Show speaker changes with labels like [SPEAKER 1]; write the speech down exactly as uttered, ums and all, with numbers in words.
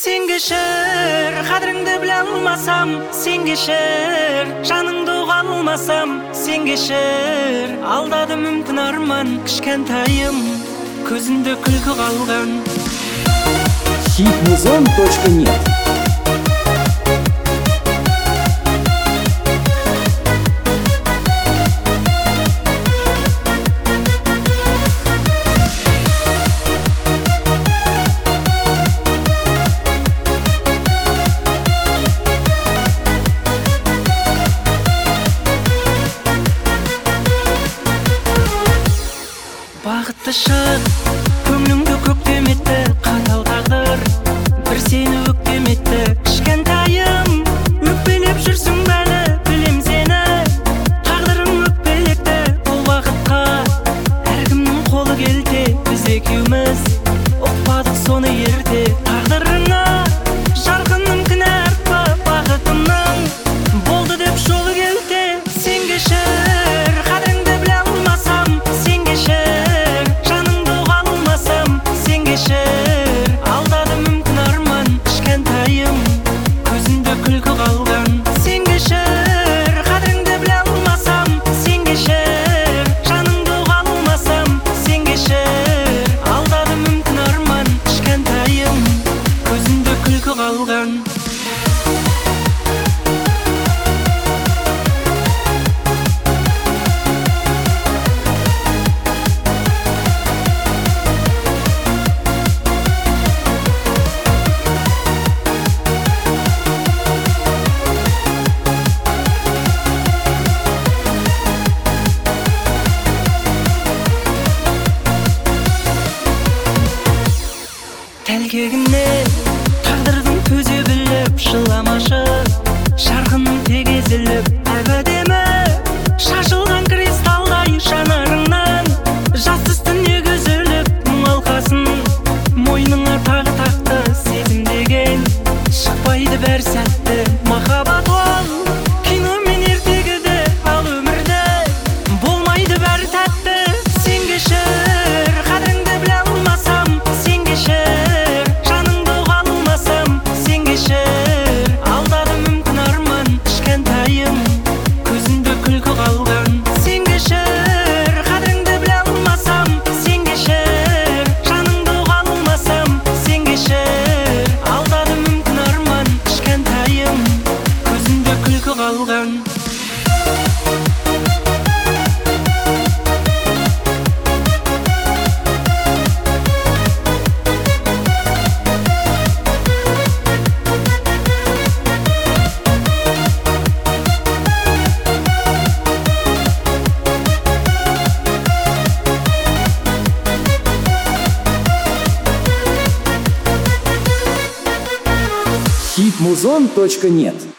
[SPEAKER 1] Sen kişer, kadrыңды біле алмасам, sen кешер, жаныңды ұға алмасам, sen кешер. Алдады мүмкін арман, кішкентайым, көзінде күлкі қалған.
[SPEAKER 2] хит-музон точка нет.
[SPEAKER 1] Бақытты шақ, көңліңді көктем етті, қатал тағдыр, бір сені өктем етті. Кішкентайым, өкпелеп жүрсің бәлі, білем сені, тағдырым өкпелекті. Бұл бақытқа әркімнің қолы келте, біз екеуміз ұқпадық соны ерте. Тағдырыңа жарқынның кінә артпа, бақытымның болды деп жолы келте. Сен кешір, қадіріңді біле алмасам, сен кешір. Алдады мүмкін арман, кішкентайым, көзінде күлкі қалған. Сен кешір, қадіріңді біле алмасам, сен кешір. Жаныңды ұға алмасам, сен кешір. Алдады мүмкін арман, кішкентайым, көзінде күлкі қалған. Тәлкегіне тағдырдың төзе біліп, жыламашы жарқынның тек езіліп. Әп-әдемі шашылған кристалдай жанарыңнан жас үстіне көзіліп. Мұң алқасын мойныңа тағы тақты, сезім деген шықпайды бәр сәтті. Махаббат ол кино мен ертегіде, ал өмірде болмайды бәр тәтті. Сен кешір, қадіріңді біле алмасам, сен кешір. Алдады мүмкін арман, кішкентайым, көзінде күлкі қалған. Сен кешір, қадіріңді біле алмасам, сен кешір. Жаныңды ұға алмасам, сен кешір. Алдады мүмкін арман, кішкентайым, көзінде күлкі қалған.
[SPEAKER 2] хит-музон точка нет.